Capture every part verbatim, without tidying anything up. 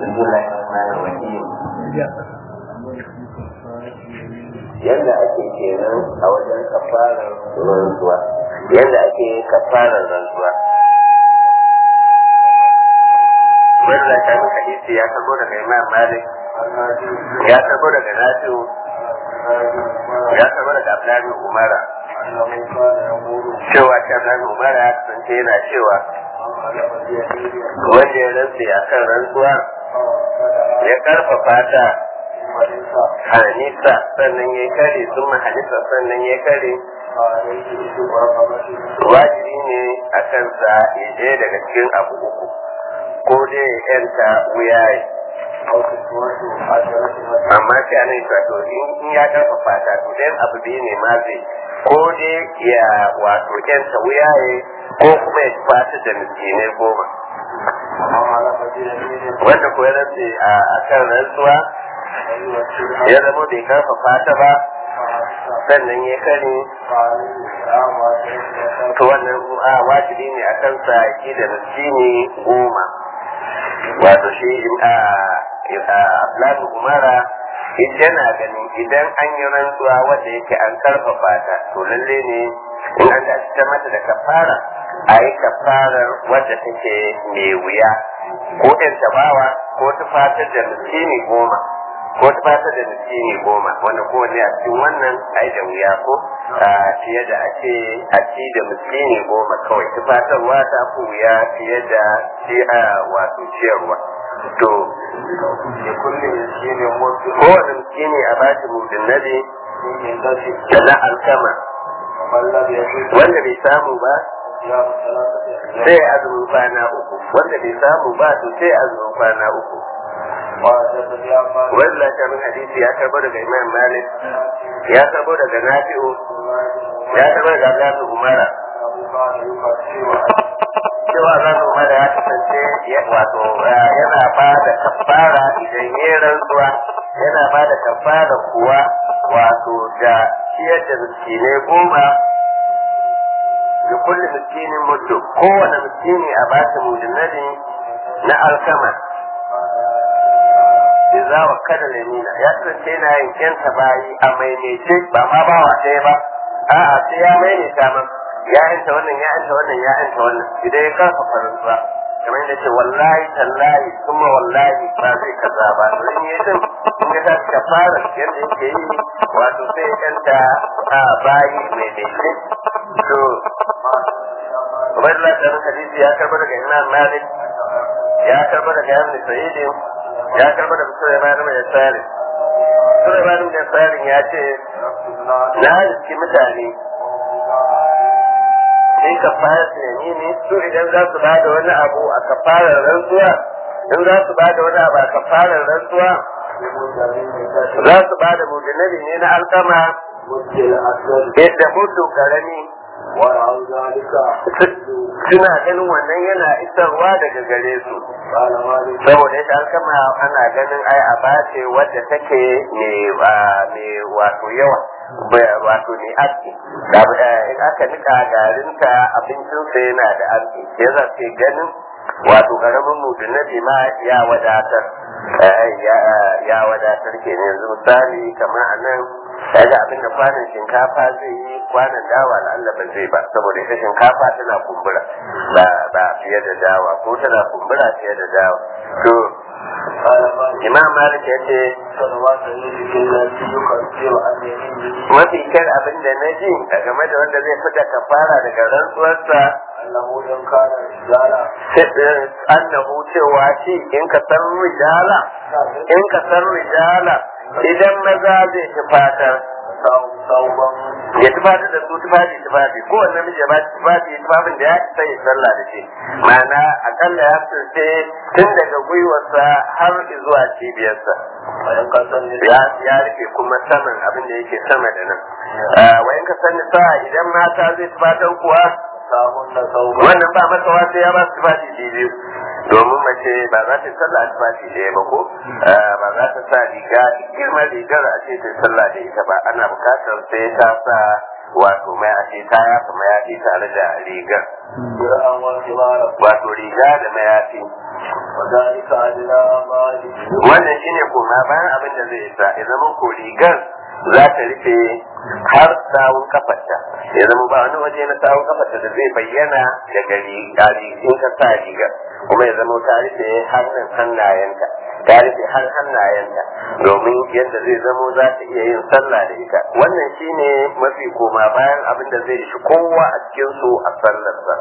yadda ake kenan a wajen kafarar rantsuwa yadda ake kafarar rantsuwa wanda kan hadisi ya tabo daga Imam Malik ya tabo daga Nafi'u ya tabo daga Abdullahi Umara cewa ta Abdullahi Umara ya kasance yana cewa wanda ya rantse a kan rantsuwa ya karfafa ta hanisa sannan ya kare sun mahalisa sannan ya kare wajibi ne a kansa ya daga cikin abu uku ko dai ya yanta wuyaye amma shi ana yi wato in ya karfafa ta to ɗayan abu biyu ne ma zai ko dai ya wato yanta wuyaye ko kuma ya fata da miskinai goma wanda ko ya rantse a kan rantsuwa ya zama bai karfafa ta ba sannan ya kare to wannan wajibi ne a kansa ya da miskini goma wato shi a Abdullahi Umara yana ganin idan an yi rantsuwa wanda yake an karfafa ta to lalle ne in an da ta mata da kafara a yi kafarar wadda take mai wuya ko ɗan tabawa ko tufatar da miskini goma ko tufatar da miskini goma wanda kowanne a cikin wannan ai da wuya ko fiye da ake a ci da miskini goma kawai tufatarwa ta fi wuya fiye da ci a wato ciyarwa to kowane miskini a bashi mudin nade da na alkama wanda bai samu ba sai azumin kwana uku wanda bai samu ba to sai azumin kwana uku wanda kamin hadisi ya karbo daga Imam Malik ya karbo daga Nafi'u ya karbo daga Abdullahi Umara cewa Abdullahi Umara ya kasance wato yana ba da kafara idan ya rantsuwa yana ba da kafara kuwa wato da ciyar da miskinai goma da kulle miskinin mutu kowane miskini a ba ta mudinadi na alkama za wa kada lamina ya kasance yana yin kyanta bayi a maimaice ba ma ba wa ɗaya ba a'a sai ya maimaita man ya yanta wannan ya yanta wannan ya yanta wannan idan ya kafa faransa kamar yadda ce wallahi tallahi kuma wallahi ba zai kaza ba to in yi din in ya ta ka fara yadda yake yi wato sai ya yanta a bayi maimaice to Ubaidullah ɗan hadisi ya karɓa daga Imam Malik ya karɓa daga Ibn Sa'id ya karɓa daga Sulaiman ibn Yasar Sulaiman ibn Yasar ya ce na riski mutane in ka fara tunani ne su idan za su ba da wani abu a kafarar rantsuwa in za su ba da wani abu a kafarar rantsuwa za su ba da mudinari ne na alkama yadda mutu karami suna ganin wannan yana isarwa daga gare su saboda ita alkama ana ganin ai a bace wadda take ne wato yawa wato ne aski in aka nika garinta abincinsa yana da aski ya za su ganin wato karamin mudunabi ma ya wadatar ya wadatar ke ne yanzu misali kamar a nan kaga abin da kwanan shinkafa zai yi kwanan dawa da Allah ba zai ba saboda ita shinkafa tana kumbura ba ba fiye da dawa ko tana kumbura fiye da dawa to Imam Malik ya ce mafi kyan abin da na ji a game da wanda zai fita kafara daga rantsuwarsa annahu cewa shi in ka san rijala in ka san rijala idan maza zai tufatar ya tufatar da su tufafi tufafi ko wanne miji ya ba tufafi tufafin da ya isa ya sallah da shi ma'ana akalla ya fice tun daga gwiwarsa har zuwa cibiyarsa ya rufe kuma saman abin da yake sama da nan wayan ka sani sa idan mata zai tufatar kuwa wannan ba masa wasu ya ba su tufafi biyu domin mace ba za ta sallah tufafi ɗaya ba ko ba za ta sa riga girman rigar a ce ta sallah da ita ba ana bukatar sai ta sa wato mai a ce ta yafa mayafi tare da rigar wato riga da mayafi wannan shine koma bayan abin da zai sa ya zama ko rigar za ta rufe har sawun kafarta ya zama ba wani waje na sawun kafarta da zai bayyana daga rigar ka sa rigar kuma ya zama ta rufe hannun hannayenta ta rufe har hannayenta domin yadda zai zamo za ta iya yin sallah da ita wannan shine mafi koma bayan abin da zai shi kowa a cikin su a sallarsa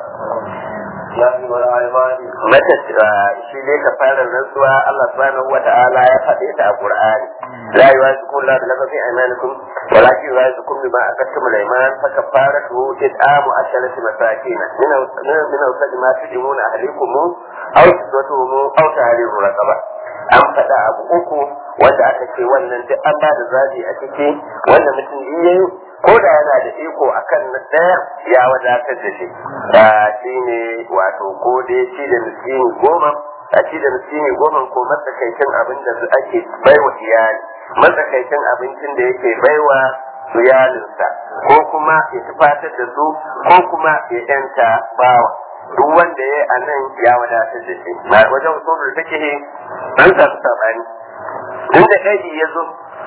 mata shi dai ka fara rantsuwa Allah subhanahu wata'ala ya faɗe ta a Qur'ani la yuwazikum la lafazi aymanikum walakin yuwazikum bima aqadtum al-ayman fa kafaratu it'amu asharati masakin min min awsadi ma tujimuna ahlikum aw tisatuhum aw tahriru raqaba an faɗa abu uku wanda aka ce wannan duk an ba da zabi a ciki wanda mutum yayi ko da yana da iko akan na ɗaya ya wadatar da shi ba shi ne wato ko da ya ci da miskini goma a ci da miskini goma ko matsakaicin abin da ake baiwa iyali matsakaicin abincin da yake baiwa iyalinsa ko kuma ya tufatar da su ko kuma ya yanta bawa duk wanda ya a nan ya wadatar da shi na wajen usulul fiqh an samu sabani tun da kai ya zo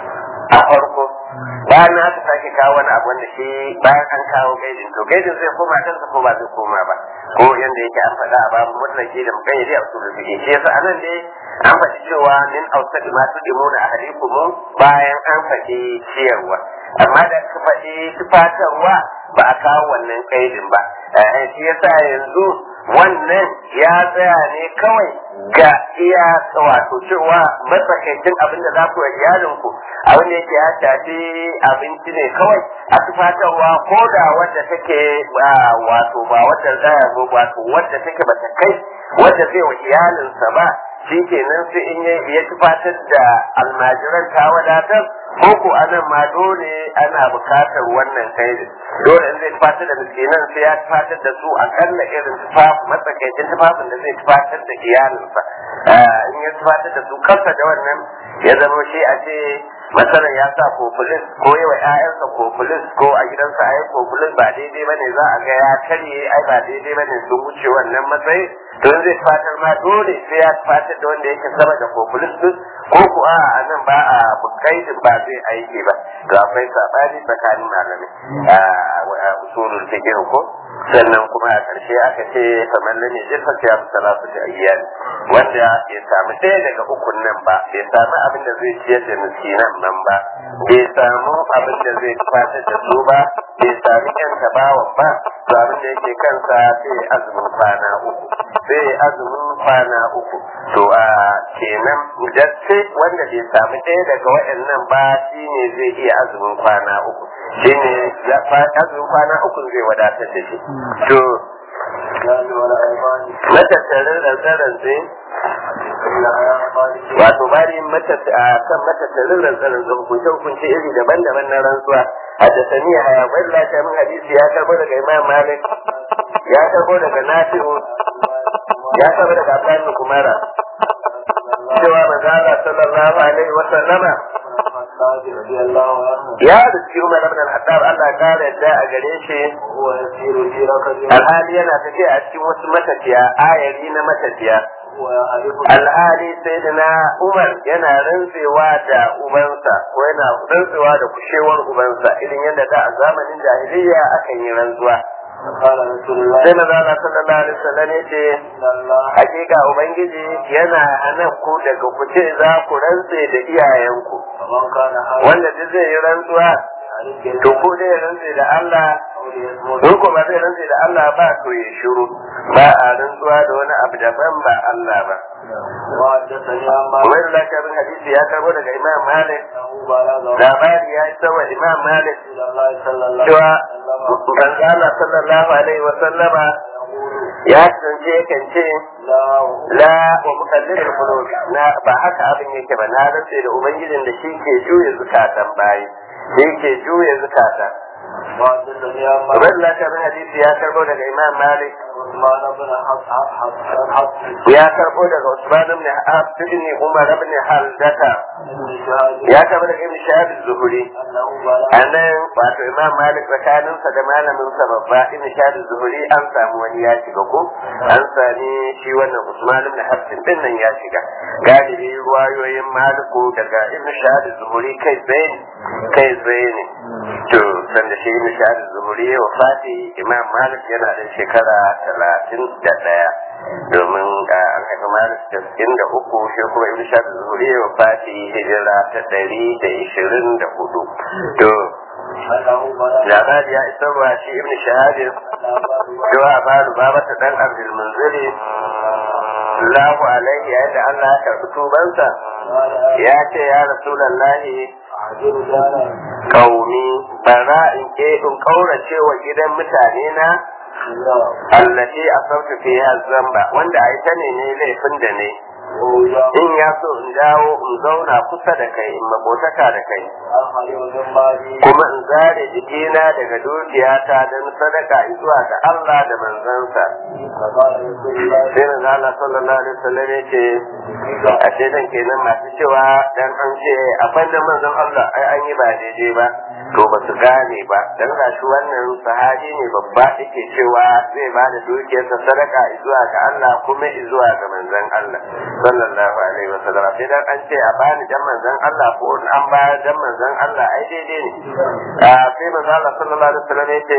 a farko bayan aka sake kawo wani abu wanda shi bayan an kawo gaidin to gaidin zai koma kansa ko ba zai koma ba ko yanda yake an faɗa a babu mutlaki da mukayyadi a usulul fiqh shi yasa anan dai an faɗi cewa min ausadi ma tudimuna ahlikum bayan an faɗi ciyarwa amma da aka faɗi tufatarwa ba a kawo wannan kaidin ba shi yasa yanzu wannan ya tsaya ne kawai ga iya wato cewa matsakaicin abin da za ku yi iyalinku abin da yake ya shafi abinci ne kawai a tufatarwa ko da wadda take wato ba wadda tsaya ko wato wadda take ba ta kai wadda zai wa iyalinsa ba shi kenan sai in ya tufatar da almajiran ta wadatar ko ko anan ma dole ana bukatar wannan kaidin dole in zai tufatar da miskinan sai ya tufatar da su akalla irin tufafi matsakaicin tufafin da zai tufatar da iyalinsa in ya tufatar da su kasa da wannan ya zama shi a ce masalan ya sa kofulis ko yawa ƴaƴansa kofulis ko a gidansa a yi kofulis ba daidai bane za a ga ya karye ai ba daidai bane sun wuce wannan matsayi to in zai tufatar ma dole sai ya tufatar da wanda yake sama da kofulis din ko ko a nan ba a bukaidin ba zai aiki ba to akwai sabani tsakanin malamai a usulul fiqh ko sannan kuma a ƙarshe aka ce kamar ne jirfa ya musalatu da ayyani wanda ya samu ɗaya daga ukun nan ba bai samu abin da zai ciyar da miskinan nan ba bai samu abin da zai fatar da su ba bai sami yan tabawan ba to abin da yake kansa sai azumin kwana uku sai azumin kwana uku to a kenan da sai wanda bai samu ɗaya daga waɗannan ba shine zai iya azumin kwana uku shine azumin kwana uku zai wadatar da shi to na tattarin rantsarantse wato bari kan matattarin rantsarantse hukunce hukunce iri daban-daban na rantsuwa a tasaniya haya wani lafiya min hadisi ya karbo daga imam malik ya karbo daga nafi'u ya karbo daga abdullahi kumara cewa manzala sallallahu alaihi wa sallama ya riski umar ibn al-hattab Allah ya kare da a gare shi alhali yana tafiya a cikin wasu matafiya ayari na matafiya alhali sai da na umar yana rantsewa da ubansa ko yana rantsewa da kushewar ubansa irin yadda da a zamanin jahiliya akan yi rantsuwa sai na zana sallallahu alaihi wasallam ya ce hakika ubangiji yana hana ku daga ku ce za ku rantse da iyayenku wanda duk zai yi rantsuwa to ko dai ya rantse da Allah in ko ba zai rantse da Allah ba to ya shiru ba a rantsuwa da wani abu daban ba Allah ba wani lakarin hadisi ya karbo daga Imam Malik labari ya yi sawa Imam Malik cewa manzala sallallahu alaihi wa sallama ya tsince yakan ce la wa muqaddirul qulub na ba haka abin yake ba na rantse da ubangijin da shi ke juya zukatan bayi shi ke juya zukatan Ubaid Allah ta hadisi ya karbo daga Imam Malik ya karbo daga Usman ibn Hafs ibn Umar ibn Haldata ya karbo daga Ibn Shahab az-Zuhri anan wato Imam Malik tsakanin sa da malamin sa babba Ibn Shahab az-Zuhri an samu wani ya shiga ko an sani shi wannan Usman ibn Hafs din nan ya shiga galibi ruwayoyin Maliku daga Ibn Shahab az-Zuhri kai tsaye kai tsaye ne to sanda shi Ibn Shahab az-Zuhri ya wafati Imam Malik yana da shekara talatin da ɗaya domin an haifi Malik tasa'in da uku shi kuma Ibn Shahab az-Zuhri ya wafati hijira ta ɗari da ishirin da hudu to labari ya isa wa shi Ibn Shahab cewa Abu Babata dan Abdul Munziri Allahu alaihi yayin da Allah ya karɓi tubansa ya ce ya Rasulullahi kaumi bara in ke in kaurace wa gidan mutane na allati asabtu fiha zamba wanda ai ta ne ne laifin da ne in ya so in dawo in zauna kusa da kai in makotaka da kai kuma in zare jikina daga dukiyata don sadaka zuwa ga Allah da manzansa sai na zala sallallahu alaihi wasallam ya ce a ce dan kenan masu cewa dan an ce a fannin manzon Allah ai an yi ba daidai ba to ba su gane ba dan gashi wannan sahabi ne babba yake cewa zai ba da dukiyarsa sadaka zuwa ga Allah kuma zuwa ga manzon Allah sallallahu alaihi wasallam sai dan an ce a bani dan manzon Allah ko an ba dan manzon Allah ai daidai ne a sai manzon Allah sallallahu alaihi wasallam yace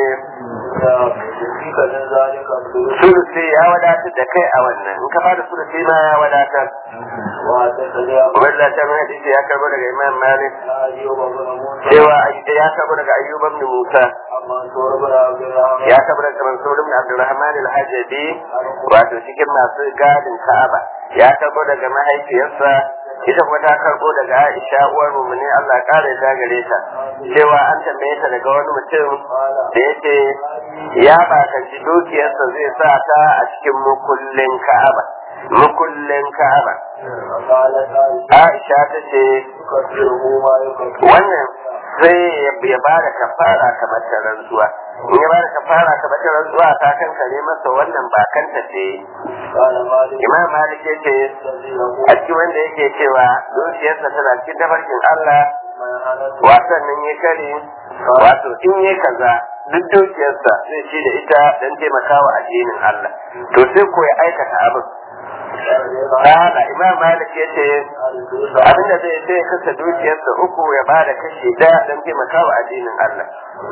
sulusi ya wadatar da kai a wannan in ka bada sulusi ma ya wadatar wanda ta mai hadisi ya karbo daga Imam Malik cewa ya karbo daga Ayyub ibn Musa ya karbo daga Mansur ibn Abdurrahman al-Hajabi wato cikin masu gadin Ka'aba ya karbo daga mahaifiyarsa ita kuma ta karbo daga Aisha uwar mu'mini Allah kare ta gare ta cewa an tambaye ta daga wani mutum da yake ya bakanci dukiyarsa zai sa ta a cikin mukullin Ka'aba mukullin Ka'aba Aisha ta ce wannan sai ya ba da kafara kamar ta rantsuwa in ya ba da kafara kamar ta rantsuwa ta kankare masa wannan bakanta ce Imam Malik yake a cikin wanda yake cewa dukiyarsa tana cikin tafarkin Allah wasan nan ya kare wato in ya kaza duk dukiyarsa zai ci da ita don taimakawa addinin Allah to sai ko ya aikata abin Kala Imam Malik ya ce abinda zai sai kasa dukiyarsa uku ya ba da kashi ɗaya don taimakawa addinin Allah.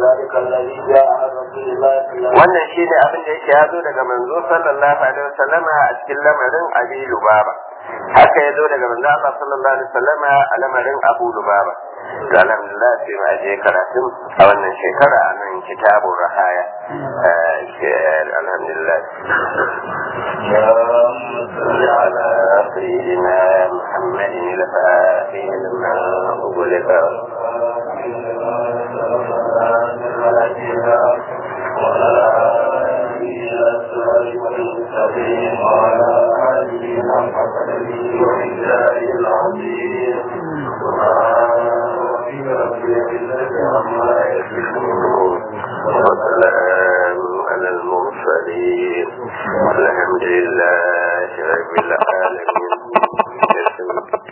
Wannan shi ne abin da yake ya zo daga manzo sallallahu alaihi wasallama a cikin lamarin Abi Lubaba. Haka ya zo daga manzo Allah sallallahu alaihi wasallama a lamarin Abu Lubaba. To alhamdulillah sai mu aje karatun a wannan shekara a nan kitabun Rahaya. Alhamdulillah. على سيدنا محمد الفاتح لما أغلق والسلام على المرسلين والحمد لله رب العالمين